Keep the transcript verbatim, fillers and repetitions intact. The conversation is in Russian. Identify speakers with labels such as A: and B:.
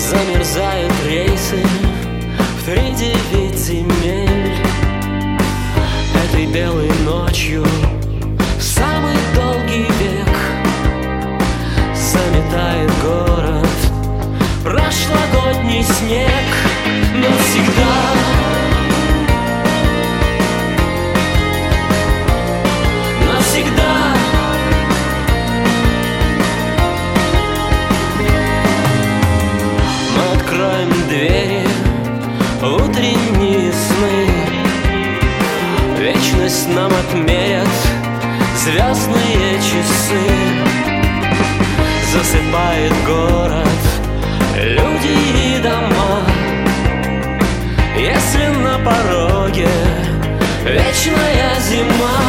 A: Замерзают рейсы в тридевять земель. Этой белой ночью самый долгий век заметает город прошлогодний снег. Навсегда навсегда мы откроем двери в утренние сны. Вечность нам отмерят звездные часы. Засыпает город, люди и дома. Если на пороге вечная зима,